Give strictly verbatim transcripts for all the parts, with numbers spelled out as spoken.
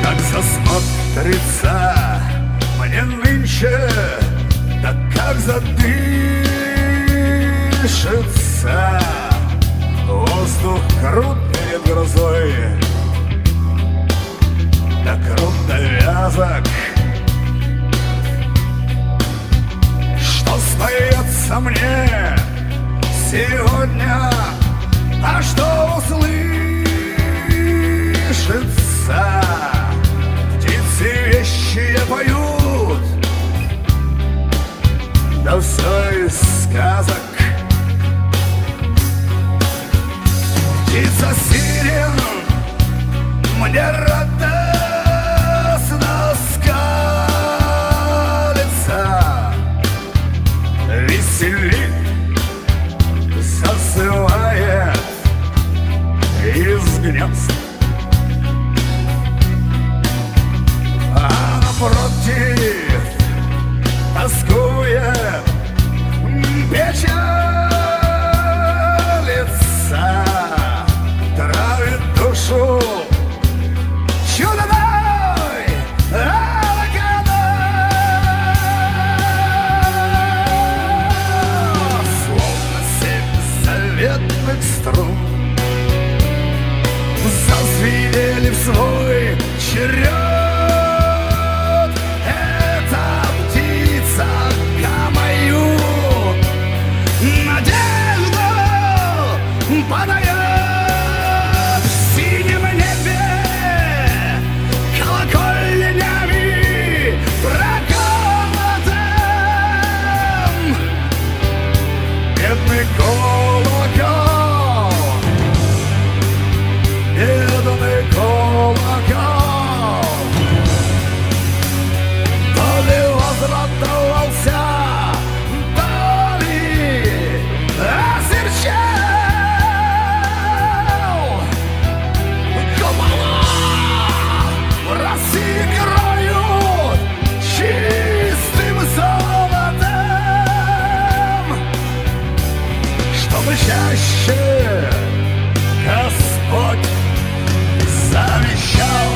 Как засмотрится мне нынче, да как задышится. Воздух крут перед грозой, да круто вязок. Что споется мне сегодня, а что услышится? Птицы вещие поют, да все из сказок. Птица сирен мне радостно скалится, веселит, зазывает из гнезд. А напротив тоскует, печалится, травит душу чудной алкоголь. Словно семь заветных струн зазвенели в свой черед. Эта птица камою надежду подает. В синем небе колокольнями проколотым бедный колокол, бедный колокол, то ли возрадовался, то ли осерчал. Купола в России играют чистым золотом, чтобы чаще Господь завещал.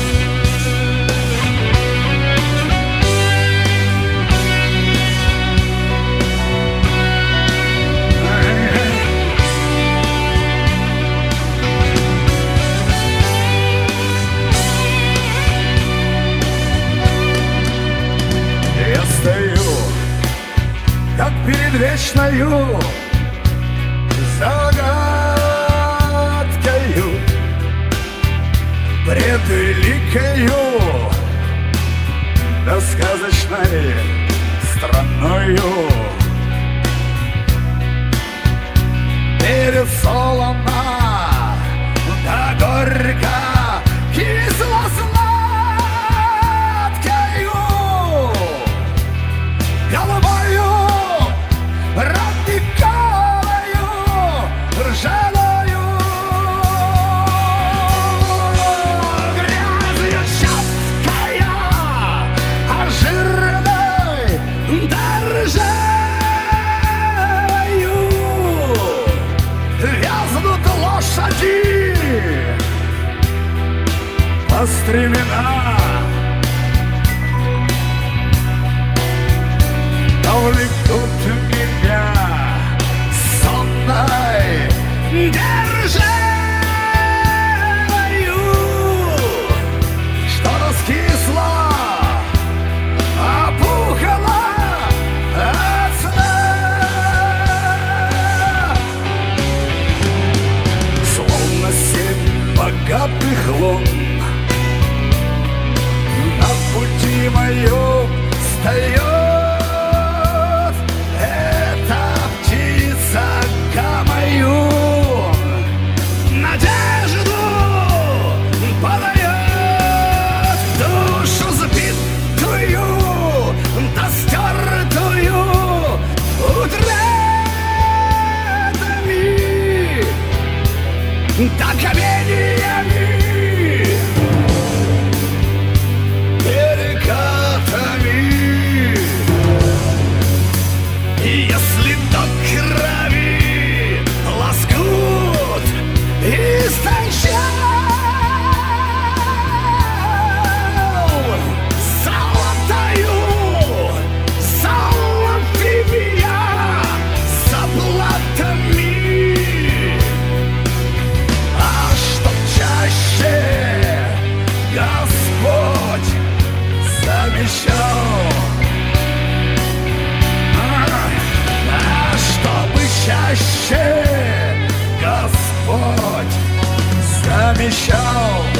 Я стою, как перед вечною загадкою, пред великою, да сказочной страною. Пересолона, да горько, кисло-сладкою, голубою, родниковою, ржаную. Грязью чапкая, а жирной да ржаю. Вязнут лошади по стремена, увлекут меня сонной державою, что раскисла, опухла от сна. Словно семь богатых лун на пути моем встает. Эта птица камаю завещал, а чтобы чаще Господь замещал.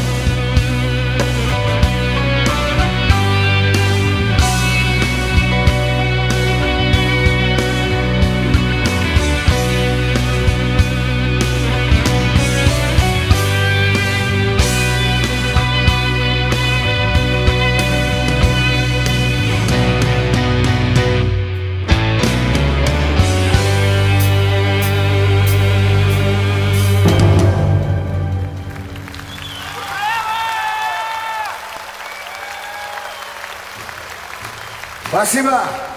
Спасибо.